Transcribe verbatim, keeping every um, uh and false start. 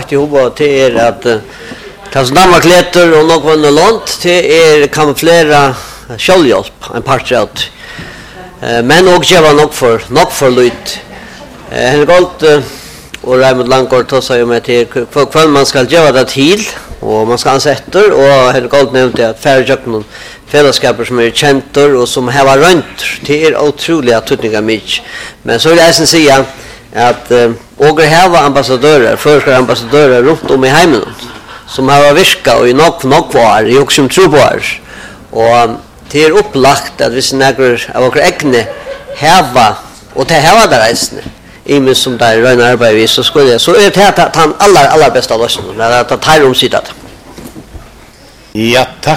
lagt i hodet til er at uh, det som Danmark leter og nok vann og lånt til er kamuflera selvhjelp, en partreut. Uh, men også gjør nok for, nok for lytt. Uh, Henrik Holt uh, og Raimund Langgaard tog seg jo med til hva man skal gjøre det til, og man skal ansette, og Henrik Holt nevnte at færre gjør noen fellesskaper som er kjenter og som har rønt. Det er utrolig at tøtninger mye. Men så vil jeg si at uh, Åger har ambassadører, førske ambassadører rundt om i heimen, som har virket i nok, nok år, i også som tror på år. Og det er opplagt at hvis nægger av åker egne heva, og til heva der reisende, i minst som der røyne arbeid, så skulle jeg, så er det at han aller, aller beste av løsningen, det er at han tar omsidet. Ja, takk.